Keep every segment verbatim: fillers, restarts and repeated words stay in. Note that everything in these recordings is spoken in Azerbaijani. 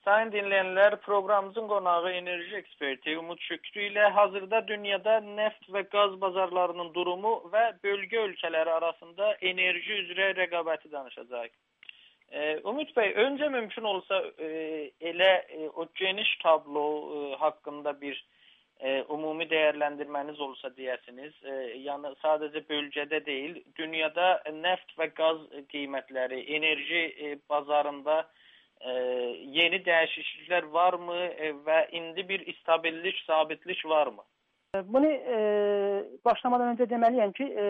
Sayın dinleyenler, programımızın qonağı enerji eksperti Umut Şükrü ile hazırda dünyada neft ve gaz bazarlarının durumu ve bölge ölçələri arasında enerji üzrə rəqabəti danışacağıq. Ee, Umut Bey, önce mümkün olsa e, elə e, o geniş tablo e, hakkında bir e, umumi değerlendirmeniz olsa diyesiniz. E, yani sadece bölgede değil, dünyada neft ve gaz kıymetleri, enerji e, bazarında e, yeni dəyişikliklər varmı e, və indi bir istabillik, sabitlik varmı? Bunu e, başlamadan önce demeliyim ki e,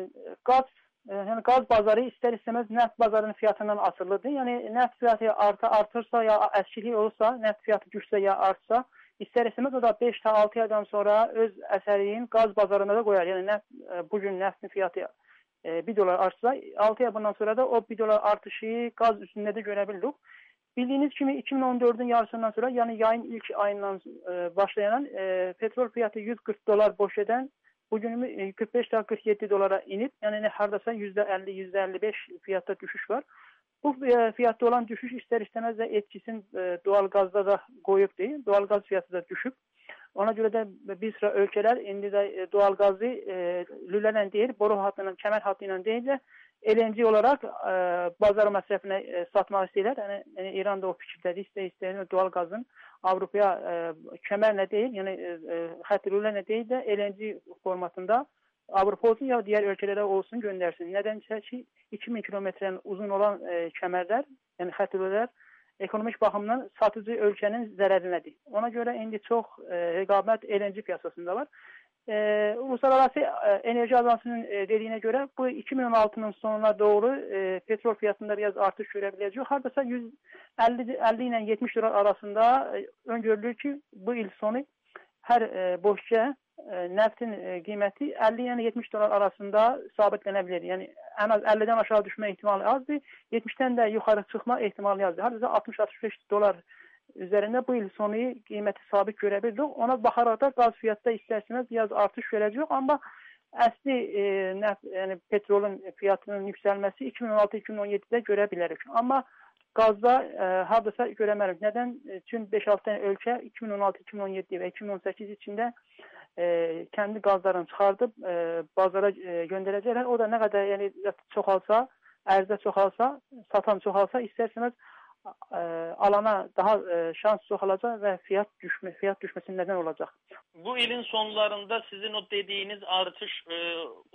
gaz yani gaz bazarı ister istemez neft bazarının fiyatından asılıdır. Yani neft fiyatı arta artırsa ya eşkili olursa, neft fiyatı düşse ya artsa, ister istemez o da beş ta altı aydan sonra öz əsəriyin gaz bazarına da koyar. Yani neft, bugün neftin fiyatı bir dolar artsa, altı ay bundan sonra da o bir dolar artışı gaz üstünde de görebildik. Bildiğiniz gibi iki bin on dördün yarısından sonra, yani yayın ilk ayından başlayan e, petrol fiyatı yüz kırk dolar boş eden bugün kırk beş ta kırk yedi dolara inip, yani ne hardasa yüzde elli yüzde elli beş fiyatta düşüş var. Bu fiyatta olan düşüş ister istemez de etkisini e, doğal gazda da koyup değil. Doğal gaz fiyatı da düşüp. Ona göre de bir sıra ülkeler indi de doğal gazı e, lülələ değil, boru hattıyla, kemer hattıyla değil de L N G olarak e, bazar məsrəfinə e, satmaq istəyirlər. Yəni, yəni İran da o fikirdədir, istəyir doğal gazın Avrupaya e, kəmərlə deyil, yəni e, xətt lülələ deyil də L N G formatında Avrupa olsun ya diğer ülkelere olsun göndersin. Nedense ki iki bin kilometrenin uzun olan e, kemerler, yani xətt lülələr ekonomik baxımdan satıcı ölkənin zərərinədir. Ona görə indi çox e, rəqabət L N G piyasasında var. E, Uluslararası e, Enerji Ajansı'nın e, dediğine göre bu iki bin on altının sonuna doğru e, petrol fiyatında biraz artış görebileceğiz. Hardasa yüz elli, elli ile yetmiş dolar arasında e, öngörülür ki bu yıl sonu her e, boşça e, neftin e, kıymeti elli ile yetmiş dolar arasında sabitlenebilir. Yani en az elliden aşağı düşme ihtimali azdır. yetmişten de yukarı çıkma ihtimali azdır. Hardasa altmış altmış beş dolar üzerinde bu yıl sonu kıymeti sabit görebildik. Ona bakarak da gaz fiyatı isterseniz biraz artış görecek ama asli e, neft, yani petrolün fiyatının yükselmesi iki bin on altı iki bin on yedi'de görebiliriz. Ama gazda e, hardasa göremeyiz. Neden? Çünkü beş altı tane ülke iki bin on altı iki bin on yedi ve iki bin on sekiz içinde e, kendi gazlarını çıkartıp e, bazara e, gönderecekler. O da ne kadar yani çoğalsa, erzde çoğalsa, satan çoğalsa isterseniz e, alana daha e, şans çoğalacak ve fiyat düşme, fiyat düşmesinin neden olacak. Bu ilin sonlarında sizin o dediğiniz artış e,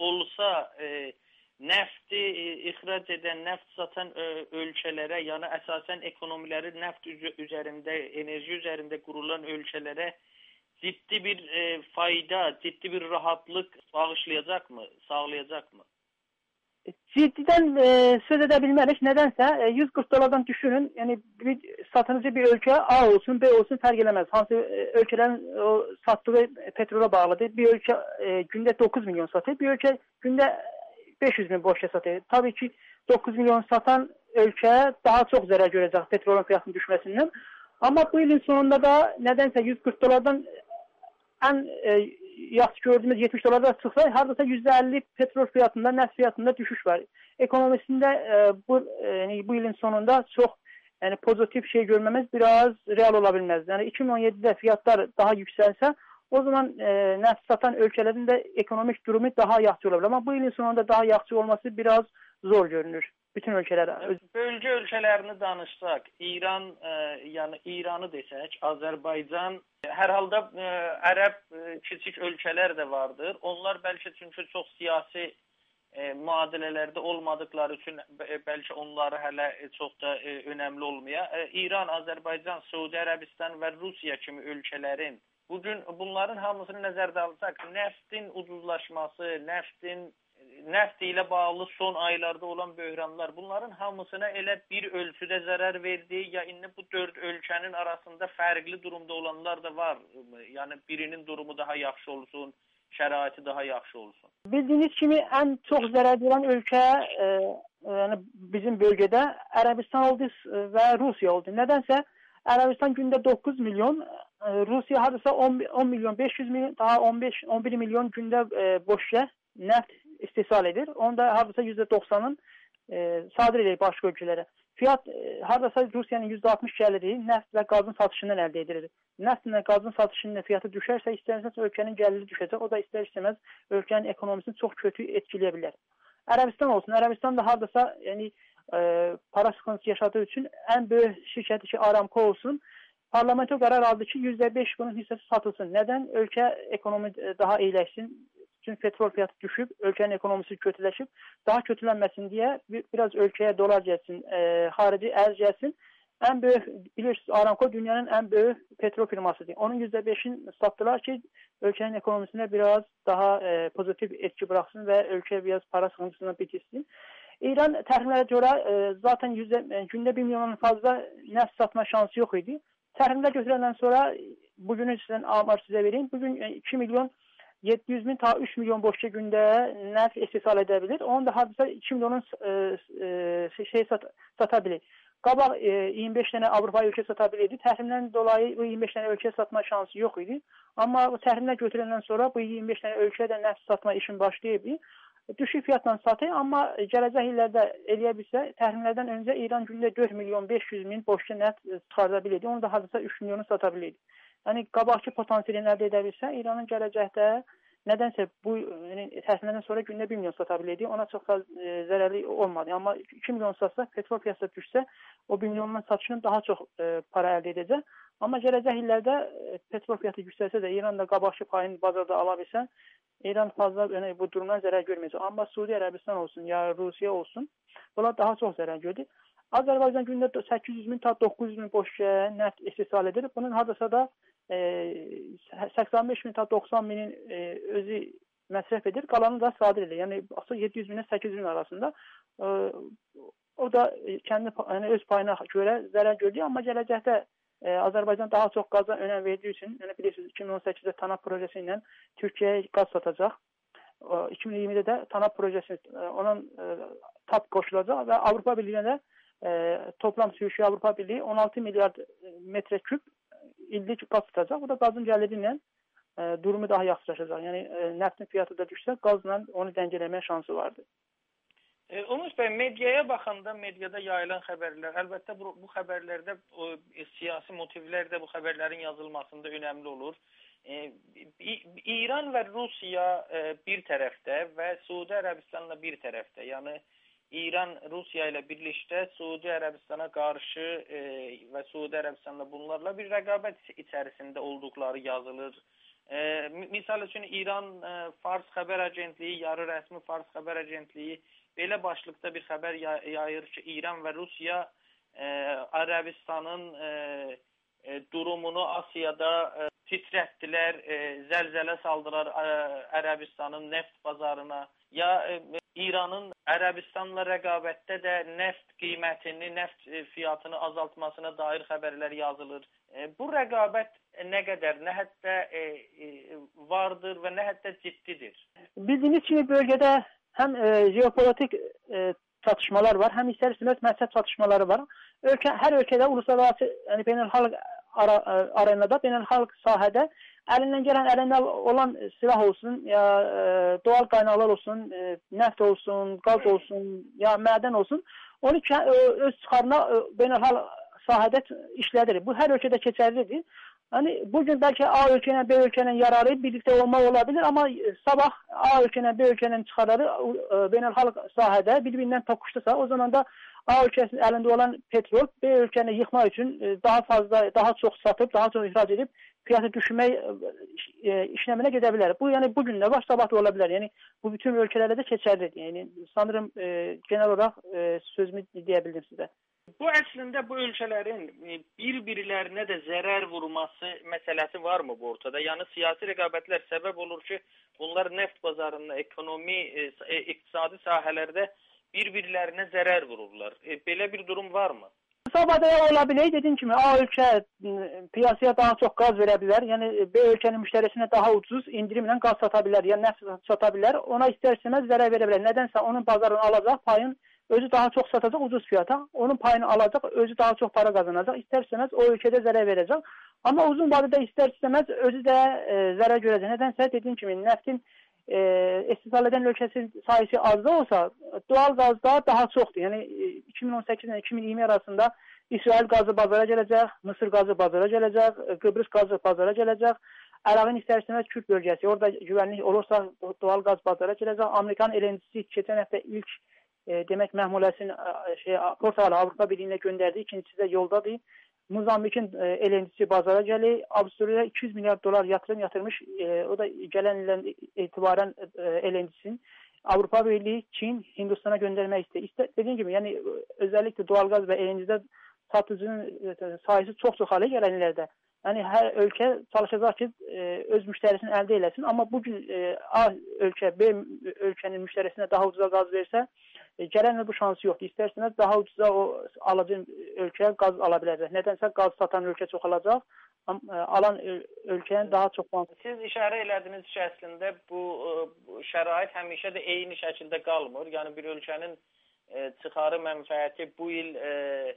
olsa e, nefti e, ihraç eden, neft satan e, ölkəlere, yani esasen ekonomileri neft üzerinde, enerji üzerinde kurulan ölkəlere ciddi bir e, fayda, ciddi bir rahatlık bağışlayacak mı, sağlayacak mı? Ciddiden e, söz edebilmelik. Nedense e, yüz kırk dolardan düşünün. Yani bir satıcı bir ülke A olsun, B olsun fark edemez. Hansı e, ülkelerin o, sattığı petrola bağlıdır. Bir ülke e, günde dokuz milyon satıyor. Bir ülke günde beş yüz bin boşa satıyor. Tabii ki dokuz milyon satan ülke daha çok zarar görecek petrolün fiyatının düşmesinden. Ama bu yılın sonunda da nedense yüz kırk dolardan en e, yaxşı gördüğümüz yetmiş dolardan çıksa hardasa yüzde elli petrol fiyatında, neft fiyatında düşüş var. Ekonomisinde e, bu e, bu yılın sonunda çok yani pozitif şey görmemiz biraz real olabilmez. Yani iki bin on yedi'de fiyatlar daha yükselse o zaman e, neft satan ülkelerin de ekonomik durumu daha yaxşı olabilir. Ama bu yılın sonunda daha yaxşı olması biraz zor görünür. Bütün ülkelere. Bölge ölkələrini danışsaq, İran, e, yani İranı desək, Azərbaycan, hər halda e, Ərəb e, kiçik ölkələr də vardır. Onlar bəlkə çünki çox siyasi e, müadilələrdə olmadıkları üçün e, bəlkə onları hələ çox da e, önəmli olmaya. E, İran, Azərbaycan, Suudi Ərəbistan və Rusiya kimi ölkələrin bugün bunların hamısını nəzərdə alsaq, neftin ucuzlaşması, neftin neft ile bağlı son aylarda olan böhranlar, bunların hamısına elə bir ölçüde zarar verdi ya indi bu dört ölkənin arasında fərqli durumda olanlar da var. Yani birinin durumu daha yaxşı olsun, şəraiti daha yaxşı olsun. Bildiğiniz kimi en çok zarar gören ülke e, yani bizim bölgede Arabistan oldu ve Rusya oldu. Nedense Arabistan günde dokuz milyon, e, Rusya hadise on milyon beş yüz milyon, daha on beş on bir milyon günde e, boşya neft istihsal edir. Onda hardasa yüzde doksanın e, sadır edir başka ülkelere. fiyat e, hardasa Rusiyanın yüzde altmış gəliri neft və qazın satışından əldə edilir. Neft və qazın satışının fiyatı düşərsə, istərseniz ölkənin gəliri düşəcək. O da istər-istəməz ölkənin ekonomisini çox kötü etkiləyə bilər. Ərəbistan olsun. Ərəbistan da hardasa yəni e, para sıxıntısı yaşadığı üçün ən böyük şirkəti ki Aramco olsun, parlamento qərar aldı ki yüzde beş bunun hissəsi satılsın. Nədən? Ölkə ekonomi daha iyiləşsin. Çünki petrol fiyatı düşüb, ölkənin ekonomisi kötüləşib. Daha kötülənməsin deyə biraz ölkəyə dolar gəlsin, e, xarici ərz gəlsin. Ən böyük, bilirsiniz, Aramco dünyanın ən böyük petrol firmasıdır. Onun yüzde beşini sattılar ki, ölkənin ekonomisine biraz daha e, pozitiv etki bıraksın və ölkə biraz para sıxıntısından bitirsin. İran təxminlərə görə e, zaten yüzde, e, gündə bir milyondan fazla neft satma şansı yox idi. Təxminlər götürəndən sonra bugünü sizdən amar sizə vereyim. Bugün e, iki milyon yeddi yüz min ta üç milyon boşça gündə neft istehsal edə bilir. Onun da hardasa iki milyonun e, e, şey sat, sata bilir. Qabaq e, iyirmi beş dənə Avropa ölkə sata bilirdi. Təxminən dolayı bu iyirmi beş dənə ölkə satma şansı yox idi. Amma bu təxminlər götürəndən sonra bu iyirmi beş dənə ölkə də neft satma işin başlayıb. Düşük fiyatla satır, amma gələcək illərdə eləyə bilsə, təxminlərdən öncə İran gündə dörd milyon beş yüz min boşça neft çıxarda bilirdi. Onu da hardasa üç milyonu sata bilirdi. Yəni qabaqki potansiyelini əldə edə bilsə, İranın gələcəkdə nədənsə bu yəni, təxminlərdən sonra gündə bir milyon sata bilirdi. Ona çox da e, zərərli olmadı. Amma iki milyon satsa, petrol piyasası düşsə, o bir milyondan satışının daha çox e, para əldə edəcək. Amma gələcək illərdə e, petrol fiyatı yüksəlsə də İran da qabaqki payını bazarda ala bilsə, İran fazla yəni, bu durumdan zərər görməyəcək. Amma Suudi Ərəbistan olsun, ya Rusiya olsun, bunlar daha çox zərər gördü. Azərbaycan gündə səkkiz yüz min ta doqquz yüz min boşça neft istehsal edir. Bunun hardasa da e, səksən beş min ta doxsan minin e, özü məsrəf edir. Qalanı da sadir edir. Yəni yeddi yüz mindən səkkiz yüz min arasında. E, o da kəndi yəni, öz payına görə zərər gördü. Amma gələcəkdə e, Azərbaycan daha çox qaza önəm verdiyi üçün, yəni bilirsiniz iki min on səkkizdə TANAP projesi ilə Türkiyəyə qaz satacaq. E, iki min iyirmidə də TANAP projesi e, onun e, TAP qoşulacaq və Avropa Birliyinə də E, toplam sürüşü Avropa Birliği on altı milyar metreküp illik qaz tutacaq. Bu da qazın gəliri ilə e, durumu daha yaxşılaşacaq. Yəni e, neftin fiyatı da düşsə, qazla onu dəngələmə şansı vardır. E, Onuz bəy, mediaya baxanda, mediada yayılan xəbərlər, əlbəttə bu, bu xəbərlərdə o, e, siyasi motivlər də bu xəbərlərin yazılmasında önəmli olur. E, İran və Rusiya e, bir tərəfdə və Suudi Ərəbistanla bir tərəfdə. Yəni İran Rusiya ilə birlikdə Suudi Ərəbistana qarşı e, və Suudi Ərəbistanla bunlarla bir rəqabət içərisində olduqları yazılır. E, misal üçün İran e, Fars xəbər agentliyi, yarı rəsmi Fars xəbər agentliyi belə başlıqda bir xəbər yayır ki, İran və Rusiya e, Ərəbistanın e, e, durumunu Asiyada e, titrətdilər, e, zəlzələ saldılar e, Ərəbistanın neft bazarına. Ya e, İranın Ərəbistanla rəqabətdə də neft qiymətini, neft fiyatını azaltmasına dair xəbərlər yazılır. E, bu rəqabət nə qədər, nə həddə e, e, vardır və nə həddə ciddidir? Bildiyiniz kimi bölgədə həm e, jeopolitik e, çatışmalar var, həm istər-istəməz məhsəb çatışmaları var. Ölkə, hər ölkədə uluslararası, yəni beynəlxalq ara, arenada, beynəlxalq sahədə əlindən gələn, əlində olan silah olsun, ya e, doğal qaynaqlar olsun, e, neft olsun, qaz olsun, ya mədən olsun, onu ki, e, öz çıxarına e, beynəlxalq sahədə işlədir. Bu hər ölkədə keçərlidir. Yəni bugün bəlkə A ölkə ilə B ölkə ilə yararı birlikdə olmaq ola bilər, amma sabah A ölkə ilə B ölkənin çıxarları e, beynəlxalq sahədə bir-birindən toqquşdusa, o zaman da A ölkəsinin əlində olan petrol B ölkəni yıxmaq üçün e, daha fazla, daha çox satıb, daha çox ixrac edib fiyatı düşürmək e, işləminə gedə bilər. Bu yəni bugün də var, sabah da ola bilər. Yəni bu bütün ölkələrdə də keçərlidir. Yəni sanırım e, genel olaraq e, sözümü deyə bildim sizə. Bu əslində bu ölkələrin bir-birlərinə də zərər vurması məsələsi varmı bu ortada? Yəni siyasi rəqabətlər səbəb olur ki, bunlar neft bazarında, ekonomi, e, iqtisadi sahələrdə bir-birlərinə zərər vururlar. E, belə bir durum varmı? Sabahda ola bilər, dediyim kimi A ölkə piyasaya daha çox qaz verə bilər. Yəni B ölkənin müştərisinə daha ucuz indirimlə qaz sata bilər, yəni neft sata bilər. Ona istər-istəməz zərər verə bilər. Nədənsə onun bazarını alacaq, payın özü daha çox satacaq ucuz fiyata. Onun payını alacaq, özü daha çox para qazanacaq. İstər-istəməz o ölkədə zərər verəcək. Amma uzun vadədə istər-istəməz özü də e, zərər görəcək. Nədənsə dediyim kimi neftin e, istehsal eden ölkəsi sayısı az da olsa, doğal qazda daha çoxdur. Yəni iki min on səkkiz ilə iki min iyirmi arasında İsrail qazı bazara gələcək, Mısır qazı bazara gələcək, Qıbrıs qazı bazara gələcək. Ərəbin istər-istəməz Kürd bölgəsi, orada güvənlik olursa doğal qaz bazara gələcək. Amerikan L N G-si keçən həftə ilk e, demək məhmuləsini şey, Portuqal Avropa Birliyinə göndərdi, ikincisi də yoldadır. Mozambikin e, L N G-si bazara gəlir. Avstraliya iki yüz milyar dolar yatırım yatırmış. E, o da gələn ildən etibarən e, L N G-sin Avropa Birliyi, Çin, Hindistan'a göndərmək istəyir. İstə, dediğim gibi, yəni özellikle doğal qaz və L N G-də satıcının e, sayısı çox-çox hale gələn illərdə. Yəni hər ölkə çalışacaq ki, e, öz müştərisini əldə eləsin. Amma bugün e, A ölkə B ölkənin müştərisinə daha ucuza qaz versə, e, gələn il bu şansı yoxdur. İstərseniz daha ucuza o alıcı ölkəyə qaz ala biləcək. Nədənsə qaz satan ölkə çoxalacaq, alan ölkənin daha çox bank. Siz işarə elədiniz ki, əslində bu, bu şərait həmişə də eyni şəkildə qalmır. Yəni bir ölkənin e, çıxarı mənfəəti bu il e,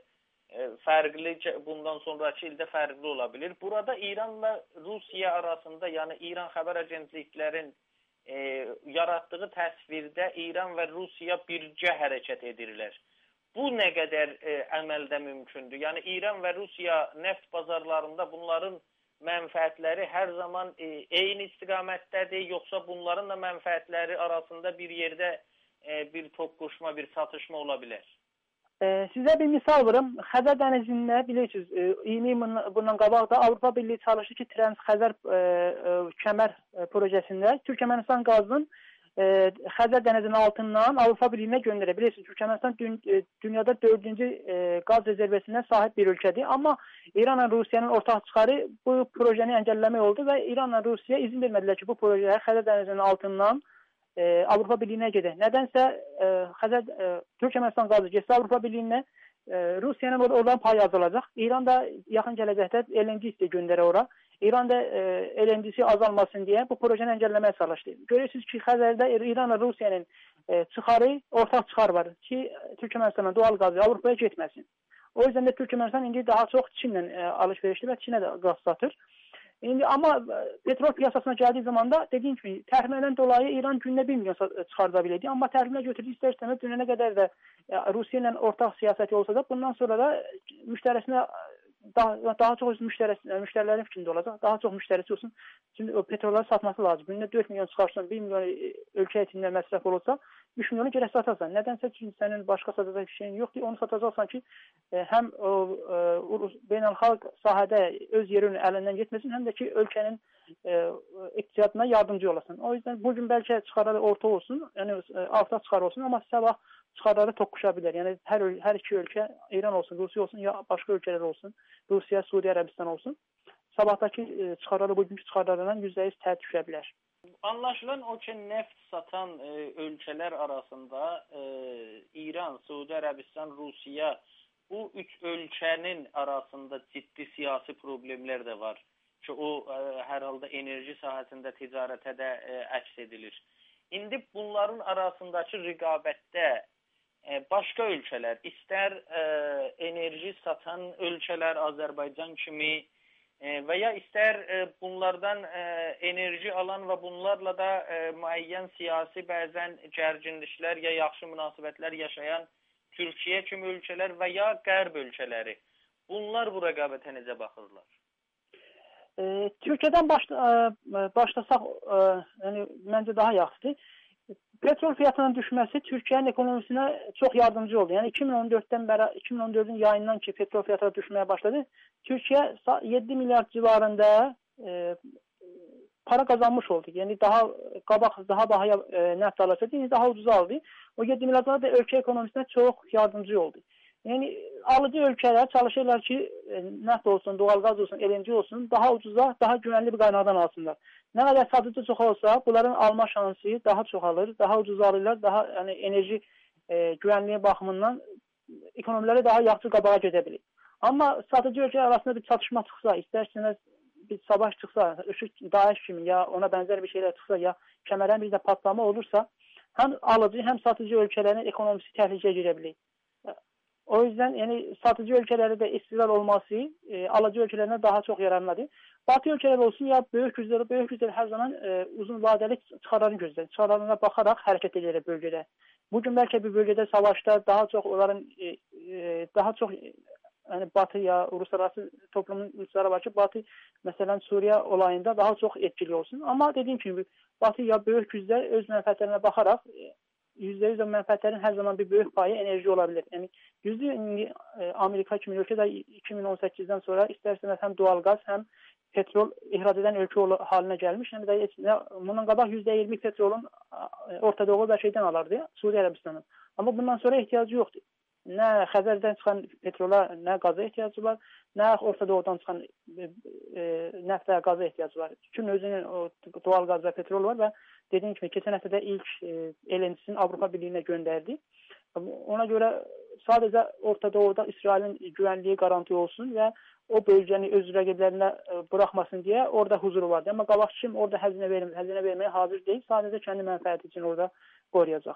fərqli, bundan sonraki ildə fərqli ola bilir. Burada İranla Rusiya arasında, yəni İran xəbər agentliklərin e, yaratdığı təsvirdə İran və Rusiya birgə hərəkət edirlər. Bu nə qədər e, əməldə mümkündür? Yəni İran və Rusiya neft bazarlarında bunların mənfəətləri hər zaman e, eyni istiqamətdədir, yoxsa bunların da mənfəətləri arasında bir yerdə e, bir toqquşma, bir çatışma ola bilər? Ee, Sizə bir misal verim. Xəzər dənizində bilirsiniz, iyirmi il bundan qabaq da Avropa Birliyi çalışdı ki, Trans-Xəzər e, e, kəmər e, projesində Türkmənistan qazının e, Xəzər dənizinin altından Avropa Birliyinə göndərə. Bilirsiniz, Türkmənistan dün, e, dünyada dördüncü e, qaz rezervəsinə sahib bir ölkədir. Amma İranla Rusiyanın ortaq çıxarı bu projeni əngəlləmək oldu və İranla Rusiya izin vermədilər ki, bu projelər Xəzər dənizinin altından E, Avropa Birliyinə gedir. Nədənsə e, Xəzər e, Türkmənistan qazı getsə Avropa Birliyinə e, Rusiyanın orada oradan pay azalacaq. İran da yaxın gələcəkdə L N G istəyir göndərə ora. İran da e, L N G-si azalmasın deyə bu projeni əngəlləməyə çalışdı. Görürsünüz ki, Xəzərdə İranla Rusiyanın e, çıxarı, ortaq çıxar var ki, Türkmənistanın doğal qazı Avropaya getməsin. O yüzden de Türkmenistan indi daha çox Çinlə e, alış-verişli və Çinə də qaz satır. İndi amma petrol piyasasına gəldiyi zaman da dediyim kimi təhrimədən dolayı İran gündə bir milyon çıxarda bilirdi. Amma təhrimə götürdü istər-istəməz dünə nə qədər də Rusiya ilə ortaq siyasəti olsa da bundan sonra da müştərisinə daha, daha çox müştərisi, müştərilərin fikrində olacaq. Daha çox müştərisi olsun. Çünki o petrolları satması lazım. Gündə dörd milyon çıxarsan, bir milyon ölkə içində məsrəf olursa, üç milyonu gərək satarsan. Nədənsə çünki sənin başqa satacaq bir şeyin yoxdur. Onu satacaqsan ki, həm o, o beynəlxalq sahədə öz yerinin əlindən getməsin, həm də ki, ölkənin e, iqtisadına yardımcı olasın. O yüzden bugün bəlkə çıxarları orta olsun, yəni alta çıxar olsun, amma sabah çıxarları toqquşa bilər. Yəni hər, hər iki ölkə, İran olsun, Rusiya olsun, ya başqa ölkələr olsun, Rusiya, Suudi Ərəbistan olsun, sabahdakı e, çıxarları bugünkü çıxarlarından yüzdə yüz tər düşə bilər. Anlaşılan o ki, neft satan e, ölkələr arasında e, İran, Suudi Ərəbistan, Rusiya, bu üç ölkənin arasında ciddi siyasi problemlər də var ki, o e, hər halda enerji sahəsində ticarətə də e, əks edilir. İndi bunların arasındakı rəqabətdə e, başqa ölkələr, istər e, enerji satan ölkələr Azərbaycan kimi e, və ya istər e, bunlardan e, enerji alan və bunlarla da e, müəyyən siyasi bəzən gərginliklər ya yaxşı münasibətlər yaşayan Türkiyə kimi ölkələr və ya Qərb ölkələri. Bunlar bu rəqabətə necə baxırlar? E, Türkiyədən başla, e, başlasaq, e, yəni məncə daha yaxşıdır. Petrol fiyatının düşməsi Türkiyənin ekonomisinə çox yardımcı oldu. Yəni iki min on dörddən bəri, iki min on dördün yayından ki petrol fiyatları düşməyə başladı, Türkiyə yeddi milyard civarında e, para kazanmış oldu. Yəni daha qabaq daha bahaya e, neft alırsa, indi daha ucuz aldı. O yeddi milyard da ölkə ekonomisinə çox yardımcı oldu. Yəni alıcı ölkələr çalışırlar ki, e, neft olsun, doğal qaz olsun, L N G olsun, daha ucuza, daha güvənli bir qaynaqdan alsınlar. Nə qədər satıcı çox olsa, bunların alma şansı daha çoxalır, daha ucuz alırlar, daha yəni enerji e, güvənliyi baxımından ekonomiləri daha yaxşı qabağa gedə bilir. Amma satıcı ölkələr arasında bir çatışma çıxsa, istərseniz bir savaş çıxsa, IŞİD, DAEŞ kimi ya ona bənzər bir şeylər çıxsa, ya kəmərən bir də patlama olursa, həm alıcı, həm satıcı ölkələrin ekonomisi təhlükəyə girə bilir. O yüzden yani satıcı ülkelerde de istihdam olması e, alıcı ülkelerine daha çok yararlıdır. Batı ölkələr olsun ya böyük güclər, böyük güclər hər zaman e, uzun vadəli çıxarlarını gözləyir. Çıxarlarına baxaraq hərəkət edir bölgədə. Bugün bəlkə bir bölgədə savaşda daha çox onların e, e, daha çox yəni Batı ya uluslararası toplumun ulusları var ki, Batı məsələn Suriya olayında daha çox etkili olsun. Amma dediyim kimi Batı ya böyük güclər öz mənfəətlərinə baxaraq yüzdə yüz mənfəətlərin hər zaman bir böyük payı enerji olabilir. Yəni yüzde indi e, Amerika kimi ölkədə iki min on səkkizdən sonra istərseniz həm doğal qaz, həm petrol ihrac edən ölkə haline gəlmiş. Yəni də bundan qabaq yüzde iyirmi petrolun Orta Doğu və şeydən alardı, Suriya Ərəbistanı. Amma bundan sonra ehtiyacı yoxdur. Nə Xəzərdən çıxan petrola, nə qaza ehtiyacı var, nə Orta Doğudan çıxan e, e, neft və qaza ehtiyacı var. Bütün özünün o, doğal qaz və petrol var və dediyim kimi keçən həftədə ilk e, L N G'sini Avropa Birliyinə göndərdi. Ona görə sadəcə Orta Doğuda İsrailin güvənliyi garanti olsun və o bölgəni öz rəqiblərinə buraxmasın deyə orada huzuru vardı. Amma qabaqçı kim orada həzinə vermir, həzinə verməyə hazır deyil. Sadəcə kəndi mənfəəti üçün orada qoruyacaq.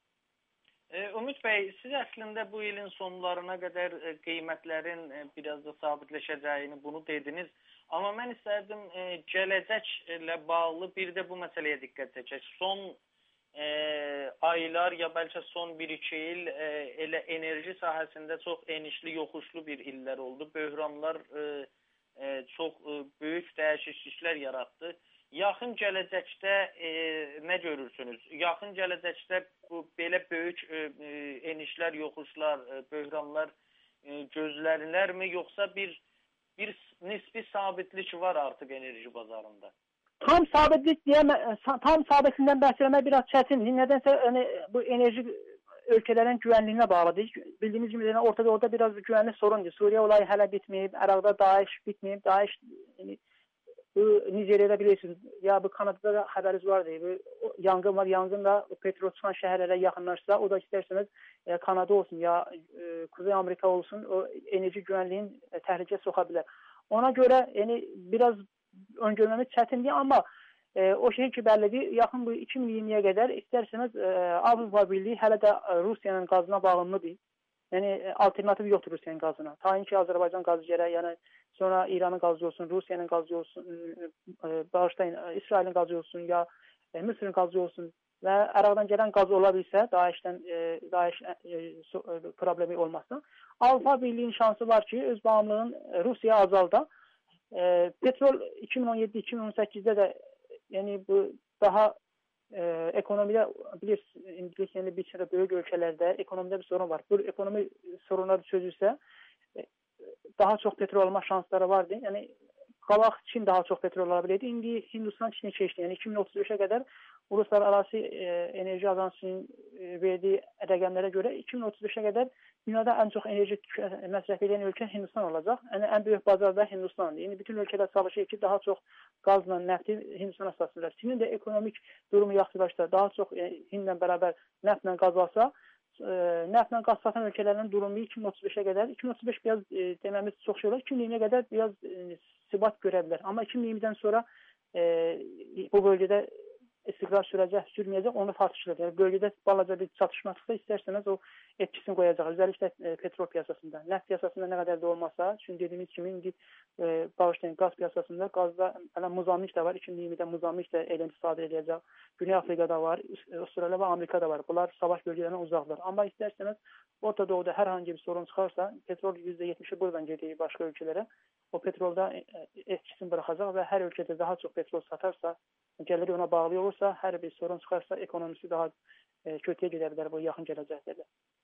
E, Ümid bəy, siz əslində bu ilin sonlarına qədər e, qiymətlərin e, biraz da sabitləşəcəyini bunu dediniz. Amma mən istərdim e, gələcəklə bağlı bir də bu məsələyə diqqət çəkək. Son e, aylar ya bəlkə son bir iki il e, elə enerji sahəsində çox enişli, yoxuşlu bir illər oldu. Böhranlar e, e, çox e, böyük dəyişikliklər yaratdı. Yaxın gələcəkdə e, nə görürsünüz? Yaxın gələcəkdə bu belə böyük e, enişlər, yoxuşlar, e, böhranlar e, gözlənilərmi, yoxsa bir bir nisbi sabitlik var artıq enerji bazarında? Tam sabitlik diye tam sabitliğinden bahsetmek biraz çetin. Nedense hani bu enerji ölkələrin güvənliyinə bağlıdır. Bildiyimiz gibi Orta Doğuda biraz güvənlik sorundur. Suriye olayı hələ bitməyib, Irak'da Daesh bitməyib, Daesh yani, bu Nijeriyada bilirsiniz. Ya bu Kanada'da da haberiniz vardı. Bu yangın var. Yangın da petrol çıxan şəhərlərə yaxınlaşsa, o da isterseniz e, Kanada olsun ya e, Kuzey Amerika olsun, o enerji güvənliyin e, təhlükəyə soxa bilər. Ona görə yani biraz öngörməmiz çətindir, amma e, o şey ki bəllidir. Yaxın bu iki min iyirmiyə qədər istərseniz e, Avropa Birliyi hələ də Rusiyanın qazına bağımlıdır. Yəni e, alternativ yoxdur Rusiyanın qazına. Ta ki Azərbaycan qazı gərək, yəni sonra İranın qazı olsun, Rusiyanın qazı olsun, e, bağışlayın, İsrailin qazı olsun ya e, Mısırın qazı olsun və Əraqdan gələn qaz ola bilsə, Daeşdən e, Daeş e, so, e, problemi olmazsa, Avropa Birliyinin şansı var ki, öz bağımlılığını Rusiyaya azalda. E, petrol iki min on yeddi iki min on səkkizdə də yəni bu daha e, ekonomide bilirsiniz, İngiltere'nin bir sıra büyük ölkəlerde ekonomide bir sorun var. Bu ekonomi sorunları çözülse e, daha çok petrol alma şansları vardı. Yani qabaq Çin daha çok petrol alabilirdi. İndi Hindistan Çin'i keçdi. Yani iki min otuz beşə qədər uluslararası e, enerji ajansının e, verdiği rəqəmlərə görə iki min otuz beşə qədər dünyada en çok enerji məsrəf edən ölkə Hindistan olacaq. Yani en büyük bazar da Hindistandır. Yani bütün ölkələr çalışır ki, daha çok qazla nefti Hindistana satsınlar. Çinin de ekonomik durumu yaxşılaşsa, daha çok e, Hindlə bərabər nəftlə qaz alsa, e, nəftlə qaz satan ölkələrin durumu iki min otuz beşə qədər, iki min otuz beş biraz e, deməmiz çox şey olur. iki min iyirmiyə qədər biraz e, sibat görə bilər. Amma iki min iyirmidən sonra e, bu bölgədə istiqrar sürəcək, sürməyəcək, onu tartışılır. Yəni bölgədə balaca bir çatışma çıxsa, istərseniz o etkisini qoyacaq. Özellikle e, petrol piyasasında. Neft piyasasında ne kadar da olmasa, çünkü dediğimiz gibi indi e, bağışlayın gaz piyasasında gazda hələ Mozambik de var. iki min iyirmidə Mozambik de eylenti sadır edəcək. Güney Afrika'da var, Avustralya ve Amerika'da var. Bunlar savaş bölgelerinden uzaklar. Ama isterseniz Orta Doğu'da herhangi bir sorun çıkarsa, petrol yüzde yetmişi buradan geliyor başka ülkelere. O petrolda etkisini bırakacak ve her ülkede daha çok petrol satarsa, geliri ona bağlı olursa, her bir sorun çıkarsa ekonomisi daha e, kötüye gidebilir bu yakın gelecekte de.